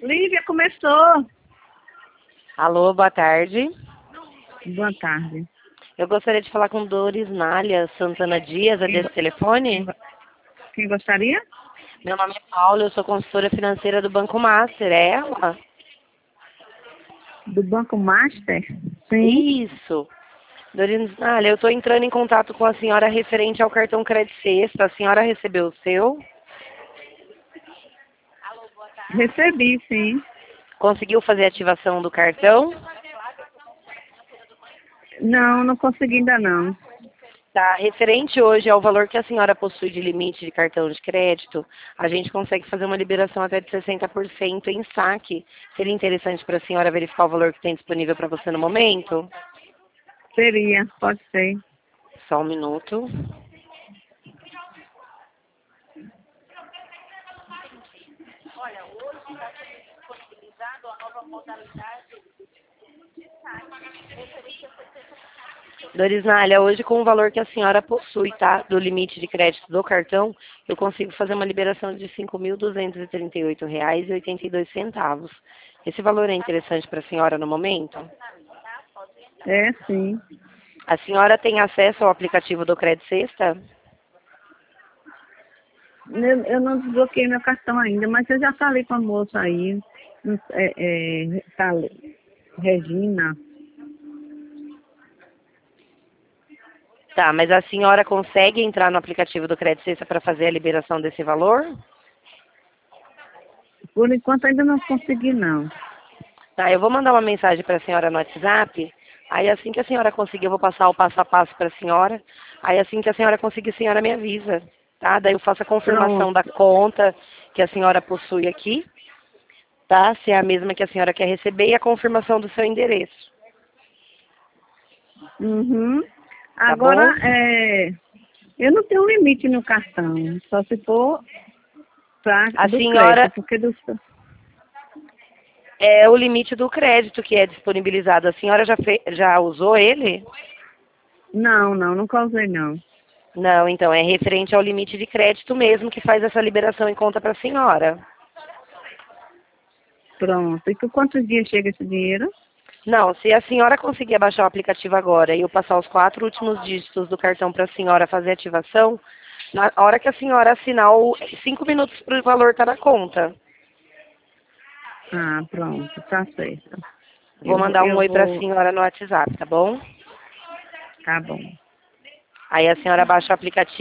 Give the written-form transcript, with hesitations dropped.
Lívia, começou. Alô, boa tarde. Boa tarde. Eu gostaria de falar com Doris Nália Santana Dias, é desse telefone? Quem gostaria? Meu nome é Paula, eu sou consultora financeira do Banco Master, é ela? Do Banco Master? Sim. Isso. Doris Nália, eu estou entrando em contato com a senhora referente ao cartão Crédito Sexta. A senhora recebeu o seu? Recebi, sim. Conseguiu fazer a ativação do cartão? Não consegui ainda não. Tá, referente hoje ao valor que a senhora possui de limite de cartão de crédito, a gente consegue fazer uma liberação até de 60% em saque. Seria interessante para a senhora verificar o valor que tem disponível para você no momento? Seria, pode ser. Só um minuto. Doris Nália, hoje com o valor que a senhora possui, tá, do limite de crédito do cartão, eu consigo fazer uma liberação de R$ 5.238,82. Esse valor é interessante para a senhora no momento? É, sim. A senhora tem acesso ao aplicativo do Crédito Sexta? Eu não desbloqueei meu cartão ainda, mas eu já falei com a moça aí. Regina. Tá, mas a senhora consegue entrar no aplicativo do Crédito Sexta para fazer a liberação desse valor? Por enquanto ainda não consegui, não. Tá, eu vou mandar uma mensagem para a senhora no WhatsApp. Aí assim que a senhora conseguir, eu vou passar o passo a passo para a senhora. Aí assim que a senhora conseguir, a senhora me avisa, tá? Daí eu faço a confirmação da Pronto. conta que a senhora possui aqui, tá? Se é a mesma que a senhora quer receber e a confirmação do seu endereço, Uhum. tá Agora, bom? eu não tenho limite no cartão, só se for A do senhora crédito, porque do... é o limite do crédito que é disponibilizado. A senhora já usou ele? Nunca usei, não. Não, então é referente ao limite de crédito mesmo que faz essa liberação em conta para a senhora. Pronto. E por quantos dias chega esse dinheiro? Não, se a senhora conseguir baixar o aplicativo agora e eu passar os 4 últimos dígitos do cartão para a senhora fazer a ativação, na hora que a senhora assinar, 5 minutos para o valor estar na conta. Ah, pronto, tá certo. Vou mandar um Eu oi para a vou, senhora no WhatsApp, tá bom? tá bom. Aí a senhora baixa o aplicativo.